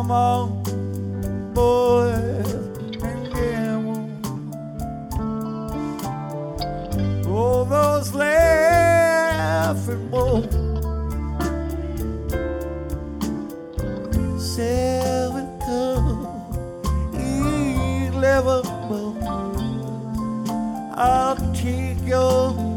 Come on, boys and gamble. Oh, those laughing boys. Seven come, 11 more. I'll take your